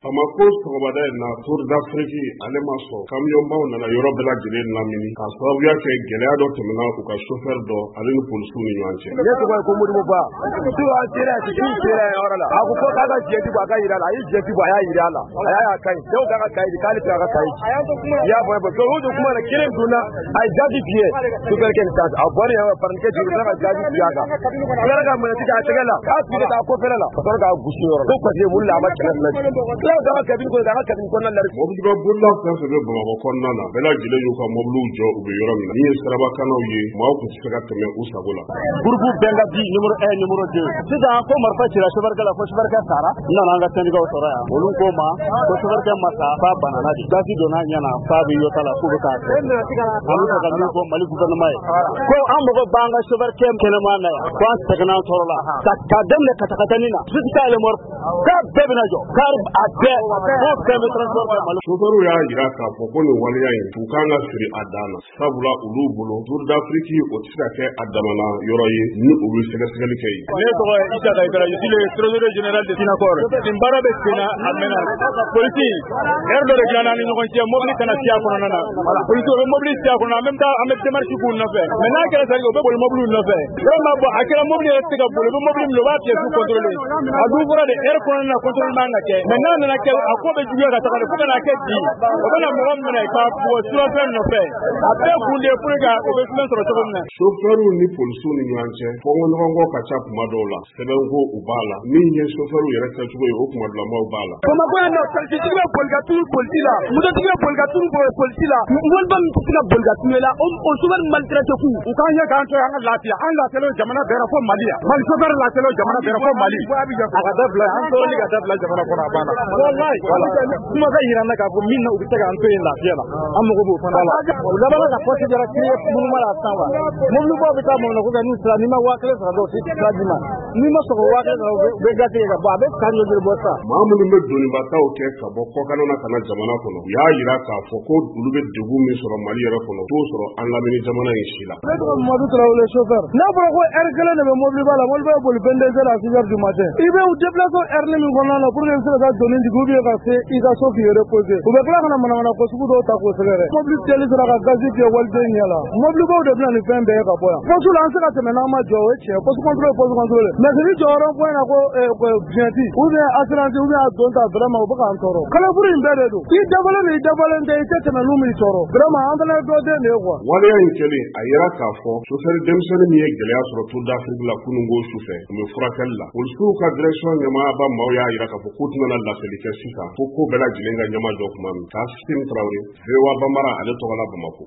Bamako sɔgɔmada in na Tour d'Afrique ale ma sɔn kamiyɔnbaw nana yɔrɔ bɛɛ lajɛlen lamini ka sababuya kɛ gɛlɛya dɔ tɛmɛna u ka chauffeur dɔ ale ni polisiw ni ɲɔgɔn cɛ. Ne tɔgɔ ye ko Modibo Ba. Tu a sera yɔrɔ la. A ko k'a ka jɛti bɔ a ka yira la. A ye jɛti bɔ a y'a yira la. A y'a ka ɲi. Dɔw k'a ka kayi k'ale tɛ a ka kayi. I y'a fɔ donc o kuma na kelen donna a ye jaabi f'i ye. Chauffeur kɛ nin a bɔra yan parenthèse jigin ka jaabi f'i a kan. A yɛrɛ ka minɛ tigɛ a tɛgɛ la. K'a fili ka ko fɛrɛ la. Ka sɔrɔ k'a gosi yɔrɔ. Ko parce que wuli la a ma kɛlɛ bila. K'a ka kabini ko ka kabini kɔnɔna la. Mɔbiliba bolila fɛn fɛn bɛ Bamakɔ kɔnɔna na bɛɛ lajɛlen y'u ka mɔbiliw jɔ u bɛ yɔrɔ min na. Min ye sirabakanaw ye maaw tun tɛ se ka tɛmɛ u sago la. Groupe Benga bi numéro 1 numéro 2. Sisan ko marifa cira chauffeur kɛ la fo chauffeur kɛ sara. N nana an ka syndicat sɔrɔ yan. Olu ko ma ko chauffeur kɛ ma sa fa banana de. Gasi donna ɲɛna fa bɛ yɔta la k'u bɛ k'a kɛ. Olu ka min fɔ Mali gouvernement ye. Ko an mago b'an ka chauffeur kɛ kɛnɛma na yan. Ko an sɛgɛnna an tɔɔrɔ la. Ka daminɛ katakatani na. Jusqu'à le mort. K'a bɛɛ bɛna jɔ. Car a bɛɛ ko fɛn bɛ transport kɛ Mali. Chauffeur y'a jira k'a fɔ ko nin waleya in tun kan ka siri a dan na. Sabula olu bolo Tour d'Afrique o tɛ se ka kɛ a damana yɔrɔ ye ni u bɛ sɛgɛsɛgɛli kɛ yen. Ne tɔgɔ ye Isa Dayikara, je suis le trésorier général de Sinacor. Nin baara bɛ sen na a mɛnna. Polisi heure dɔ de dilanna an ni ɲɔgɔn cɛ mobili kana ci a kɔnɔna na. Polisi o bɛ mobili ci a kɔnɔ en même temps an bɛ démarche k'u nɔfɛ. Mais n'a kɛra ça o bɛ boli mobiliw nɔfɛ. Vraiment bon a kɛra mobili yɛrɛ tɛ se ka boli o bɛ mobili minɛ o b'a pièce contrôler. A dun fɔra de heure kɔnɔna na contrôle man ka kɛ. Mais n'a nana kɛ a ko bɛ juguya ka taga de fo ka n'a kɛ bi. O bɛna mɔgɔ minɛ ka bugɔ surafɛn nɔfɛ. A bɛɛ kun de pour que o bɛ fɛn sɔrɔ cogo min na. Chauffeur ni polisiw ni ɲɔgɔn cɛ fɔnkɔɲɔgɔnkɔ ka ca kuma dɔw la. Sɛbɛnko u b'a la. Min ye chauffeur yɛrɛ kɛcogo ye o kuma dɔlamaw b'a la. Bamakɔ yan nɔ taxitigi bɛ boli ka turu polisi la. Mototigi bɛ boli ka turu polisi la. Waliba min tɛ se ka boli ka turu la o chauffeur maltraité ku. U k'an ye k'an to an ka lafiya. An lafiyalen jamana bɛɛ la fo Mali yan. Mali chauffeur lafiyalen jamana bɛɛ la fo Mali. A ka dabila an tɔɔrɔli ka dabila jamana kɔnɔ a banna. Wallahi voilà. Kuma ka yira n na k'a fɔ min na u bɛ se k'an to yen lafiya la. An mago b'o fana la. U labanna ka poste dɔ créer minnu mana san wa. Mobilibaw bɛ taa Bamakɔ ka n'u sira n'i ma 1000 sara dɔw tɛ sira d'i ma. N'i ma sɔrɔ 1000 sara u bɛ gasi kɛ ka bɔ a bɛ san joli bɔ sa. Maa minnu bɛ donibataw kɛ ka bɔ kɔkanna ka na jamana kɔnɔ u y'a jira k'a fɔ ko olu bɛ degun min sɔrɔ Mali yɛrɛ kɔnɔ t'o sɔrɔ an lamini jamana in si la. Ne tɔgɔ Mamadu Tarawele chauffeur. N'a fɔra ko heure kelen de bɛ mobiliba la mobiliba bɛ boli 22 heures à 6 heures du matin. I bɛ u déplacer heure min kɔnɔna na pour que i bɛ se ka taa doni digi ou bien ka se i ka so k'i reposer. U bɛ tila ka na manamana ko sugu dɔw ta k'o sɛgɛrɛ. Mobili teli sera ka gazi fiyɛ waliden ɲɛ la. Mobilibaw de bɛna nin fɛn bɛɛ ye ka bɔ yan. Poste la an se ka tɛmɛ n'an ma jɔ o ye tiɲɛ. Poste contrôle. Mais ni jɔyɔrɔ fɔ na ko biɲɛti ou bien assurance ou bien a don ta vraiment u bɛ k'an tɔɔrɔ. Kalafuru in bɛɛ de don. I dafalen ni i dafalen tɛ i tɛ tɛmɛ n'u min sɔrɔ. Vraiment an fana ye dɔ den de ye quoi. Waleya in kɛlen a yera k'a fɔ chauffeur denmisɛnnin min ye gɛlɛya sɔrɔ Tour d'Afrique la kunungo sufɛ u bɛ furakɛli la. Polisiw ka direction ɲɛmaaba maaw y'a jira k'a fɔ k'u tɛna lafɛli kɛ sisan fo ko bɛɛ lajɛlen ka ɲɛma jɔ tuma min. Kassim Traoré, VOA Bambara ale tɔgɔ la Bamakɔ.